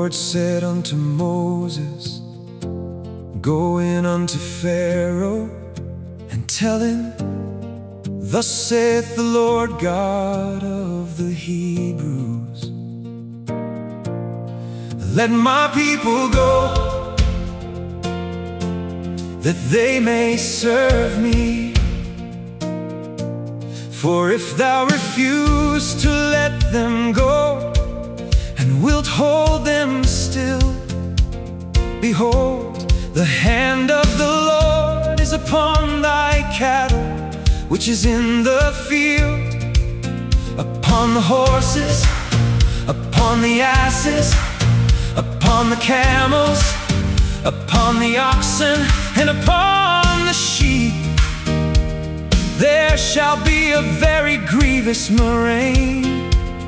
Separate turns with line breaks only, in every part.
Lord said unto Moses, Go in unto Pharaoh, and tell him, Thus saith the Lord God of the Hebrews, Let my people go, that they may serve me. For if thou refuse to let them go, and wilt hold them still, behold, the hand of the Lord is upon thy cattle, which is in the field, upon the horses, upon the asses, upon the camels, upon the oxen, and upon the sheep. There shall be a very grievous murrain.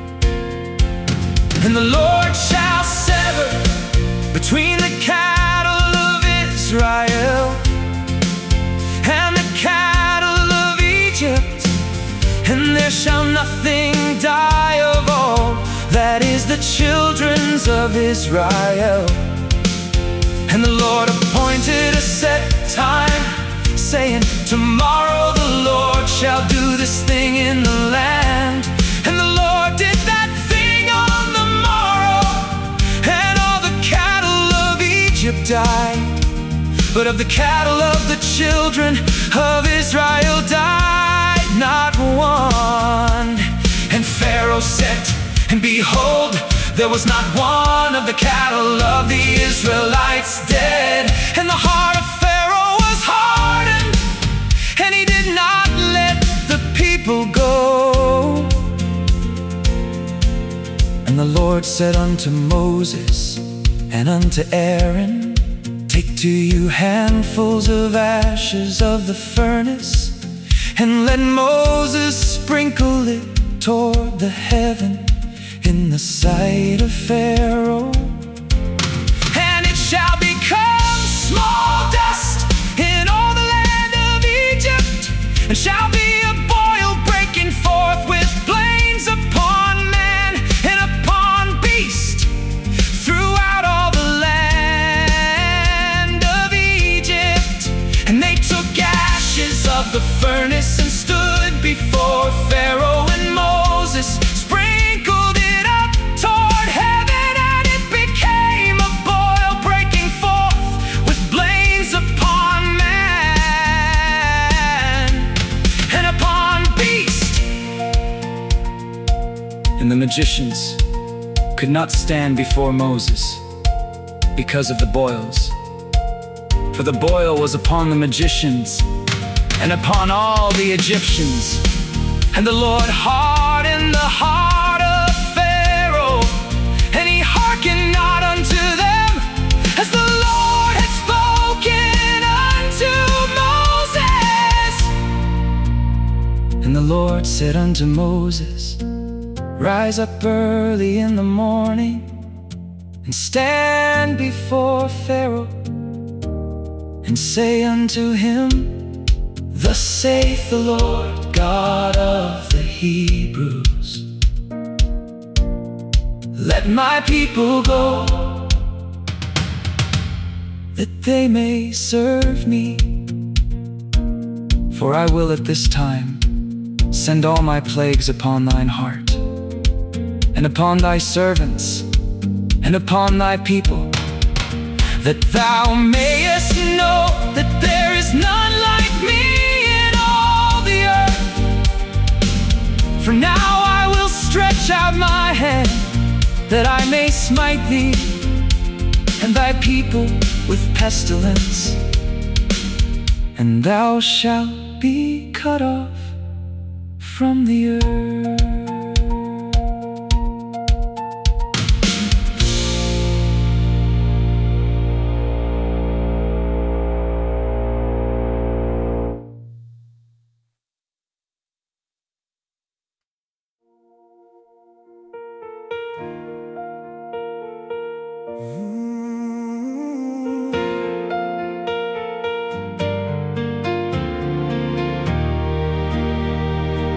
And the Lord shall sever between the cattle of Israel and the cattle of Egypt, and there shall nothing die of all that is the children's of Israel. And the Lord appointed a set time, saying, Tomorrow the Lord shall do this thing in the land. And the Lord did that thing on the morrow, and all the cattle of Egypt died, but of the cattle of the children of Israel died not one. And Pharaoh said, and behold, there was not one of the cattle of the Israelites dead. And the heart of Pharaoh was hardened, and he did not let the people go. And the Lord said unto Moses and unto Aaron, Take to you handfuls of ashes of the furnace, and let Moses sprinkle it toward the heaven in the sight of Pharaoh. And it shall become small dust in all the land of Egypt, and shall be a boil breaking forth with plains upon man and upon beast throughout all the land of Egypt. And they took ashes of the furnace and stood before Pharaoh, and Moses sprinkled it up toward heaven, and it became a boil breaking forth with blains upon man and upon beast.
And the magicians could not stand before Moses because of the boils, for the boil was upon the magicians and upon all the Egyptians. And the Lord hardened the heart of Pharaoh, and he hearkened not unto them, as the Lord had spoken unto Moses. And the Lord said unto Moses, Rise up early in the morning, and stand before Pharaoh, and say unto him, Thus saith the Lord God of the Hebrews, Let my people go, that they may serve me. For I will at this time send all my plagues upon thine heart, and upon thy servants, and upon thy people, that thou mayest know that there is none like me in all the earth. For now I will stretch out my hand, that I may smite thee and thy people with pestilence, and thou shalt be cut off from the earth.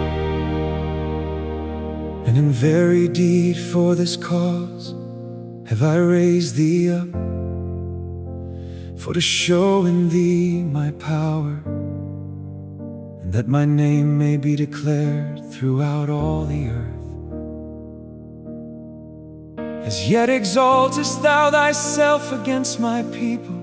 And in very deed for this cause have I raised thee up, for to show in thee my power, and that my name may be declared throughout all the earth. As yet exaltest thou thyself against my people,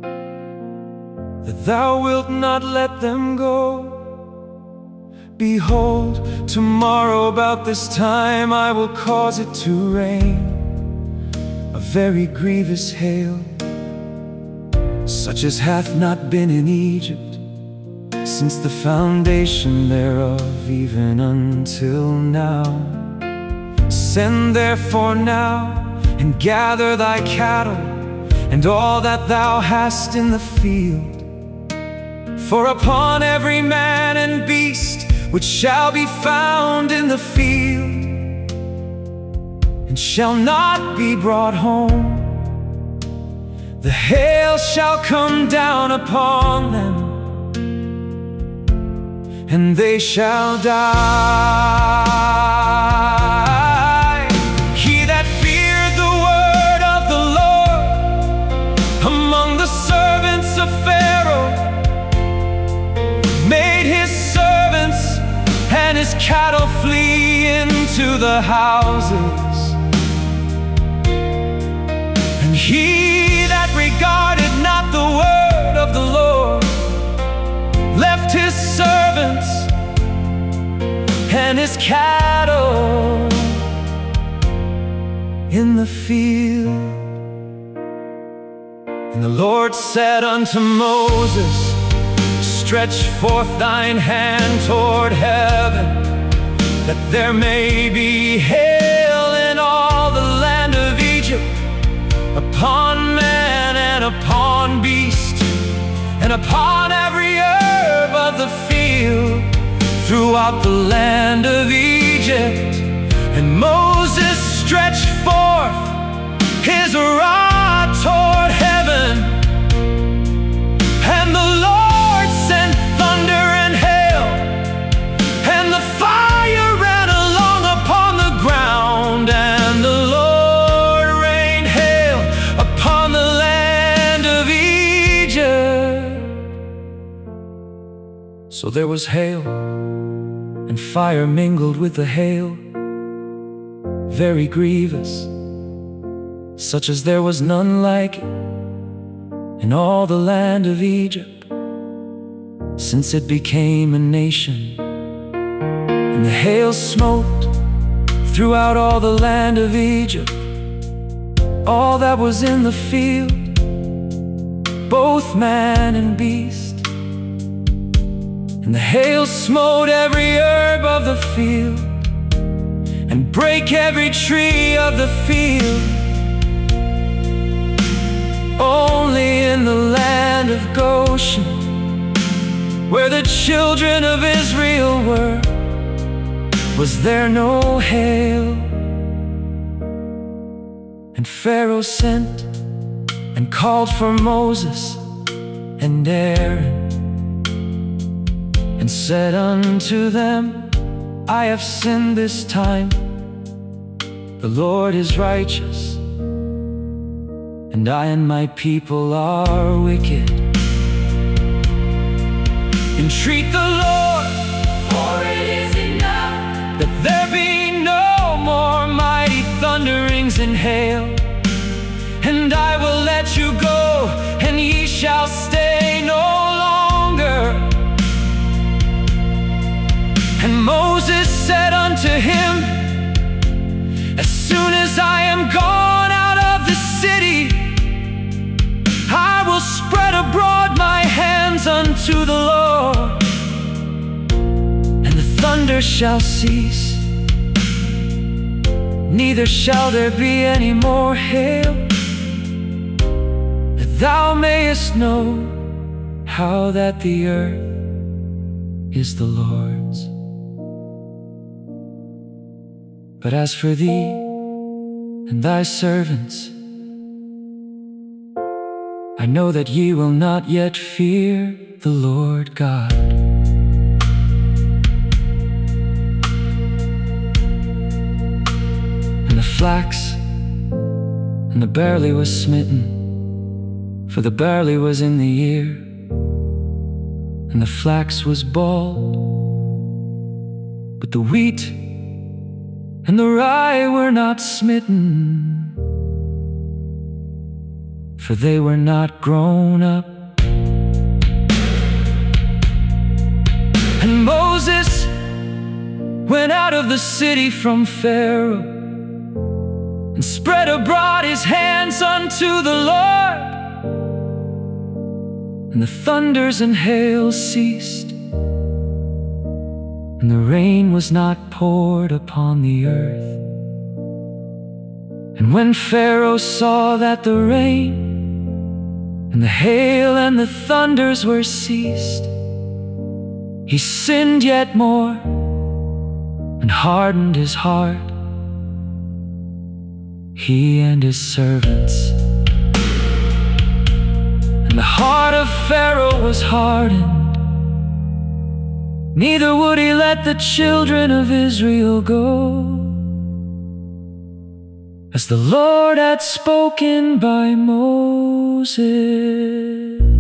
that thou wilt not let them go. Behold, tomorrow about this time I will cause it to rain, a very grievous hail, such as hath not been in Egypt since the foundation thereof, even until now. Send therefore now, and gather thy cattle, and all that thou hast in the field. For upon every man and beast which shall be found in the field, and shall not be brought home, the hail shall come down upon them, and they shall die. He that feared the word of the Lord among the servants of Pharaoh made his servants and his cattle flee into the houses. And he that regarded not the word of the Lord left his servants and his cattle in the field. And the Lord said unto Moses, stretch forth thine hand toward heaven, that there may be hail in all the land of Egypt, upon man and upon beast, and upon every herb of the field, throughout the land of Egypt. And Moses stretched forth his rod toward heaven, and the Lord sent thunder and hail, and the fire ran along upon the ground, and the Lord rained hail upon the land of Egypt. So there was hail, and fire mingled with the hail, very grievous, such as there was none like it in all the land of Egypt, since it became a nation. And the hail smote throughout all the land of Egypt, all that was in the field, both man and beast. And the hail smote every herb of the field, and brake every tree of the field. Only in the land of Goshen, where the children of Israel were, was there no hail. And Pharaoh sent and called for Moses and Aaron, and said unto them, I have sinned this time. The Lord is righteous, and I and my people are wicked. Entreat the Lord, for it is enough, that there be no more mighty thunderings and hail. And I will let you go, and ye shall stay no longer. And Moses said unto him, as soon as I am gone out of the city, I will spread abroad my hands unto the Lord, and the thunder shall cease, neither shall there be any more hail, that thou mayest know how that the earth is the Lord's. But as for thee and thy servants, I know that ye will not yet fear the Lord God. And the flax
and the barley was smitten, for the barley was in the ear, and the flax was bald, but the wheat and the rye were not smitten, for they were not grown up. And Moses went out of the city from Pharaoh, and spread abroad his hands unto the Lord. And the thunders and hail ceased, and the rain was not poured upon the earth. And when Pharaoh saw that the rain and the hail and the thunders were ceased, he sinned yet more and hardened his heart, he and his servants. And the heart of Pharaoh was hardened, neither would he let the children of Israel go, as the Lord had spoken by Moses.